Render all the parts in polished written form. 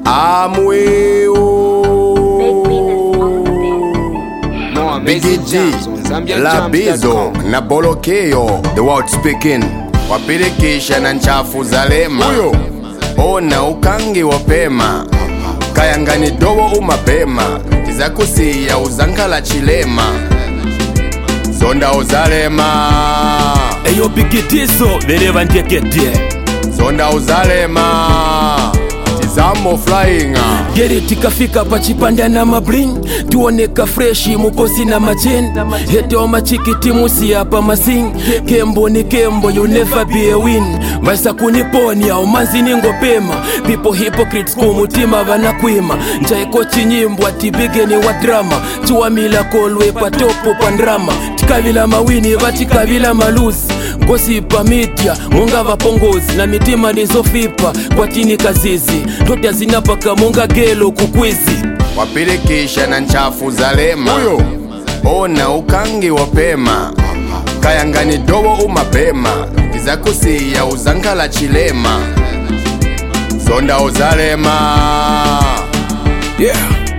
Biggie G, Labizo, na Bolokeo, the world speaking. Wapirikisha na nchafu zalema. Ona ukangi wapema. Kayangani dowo umapema. Tizakusiya uzankala chilema. Zonda uzalema. Eyo Biggie Tizo, vereva ntekete. Zonda uzalema. Tizamo flying. Geri tikafika pachipanda na mabling. Tuoneka freshi mukosi na machen. Heto machikiti musi hapa masing. Kembo ni kembo, you never be a win. Vaisa kuniponya umanzi ningo pema. People hypocrites kumutima vanakwima. Nchaiko chinyimbo atibige ni wadrama. Chuamila kolwe patopo pandrama. Tikavila mawini vatikavila malusi. Gosipa media, munga vapongozi. Na mitima nizofipa kwa tini kazizi. Tote zinapaka munga gelo kukwizi. Wapirikisha na nchafu zalema. Ona ukangi wapema. Kayangani dowo umapema. Tizakusiya uzankala chilema. Zonda uzalema. Yeah.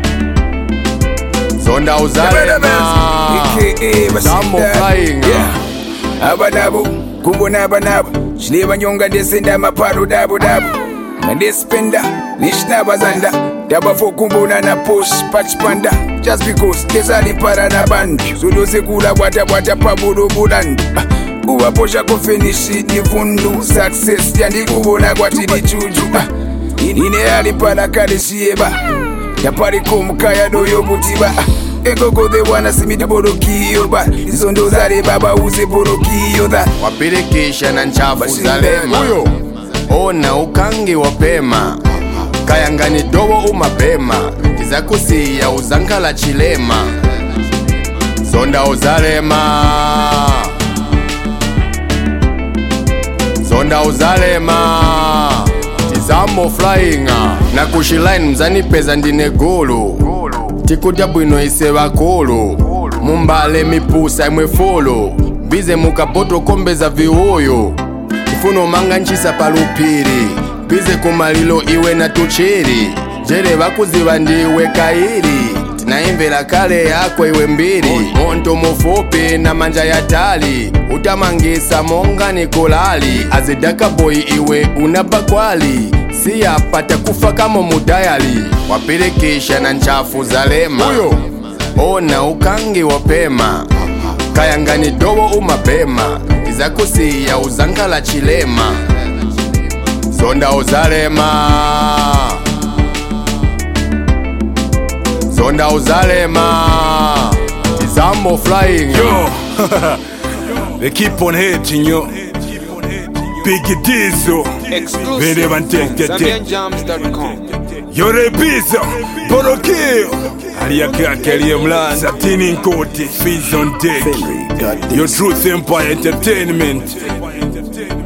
Zonda uzalema. Zamo flying. Abanabu, kumbona abanabu. Shileva nyonga desenda maparo dabu dabu. Mandespenda, nishnaba zanda. Daba fo kumbona na push patch panda. Just because kesali para na band. Zulu sekula wata wata pabulu bulandi. Uwa posha kufinishi nivundu. Success yandi kubona kwa tidi chuju. Ine alipala kadeshieba. Yapari kumkaya doyo butiba. Ego they wanna see me the borokiyo. But izondo zare baba uze borokiyo da. Wapirikisha na nchafu zalema. Ona ukangi wapema. Kayangani dowo umapema. Tizakusiya uzankala chilema. Zonda uzalema. Zonda uzalema. Tizamo flying. Na kushiline mzani peza ndine gulu. Tikuta bwino ise bakulu. Mumbale mipusa imwe folo. Bize mukapoto kombeza viuyo. Ifuno manga nchisa palupiri. Bize kumalilo iwe na tuchiri. Jere bakuziba ndiwe kairi. Tinaimvela kale yako iwe mbiri. Monto mufupi na manja ya tali. Utamangisa monga ni kulali. Azidaka boy iwe unabakwali. Siya pata kufa kama mudayali. Wapirikisha na nchafu zalema. Ona ukangi wapema. Kayangani dowo umapema. Tizakusiya uzankala chilema. Zonda uzalema. Zonda uzalema. Tizamo flying. Yo. They keep on hating yo. Biggie Tizo, vereva ntekete. Yore Bizo, Bolokeo. Aliyake aliye mlanda. Satini nkoti, Fizz on deck. Your Truth Empire Entertainment.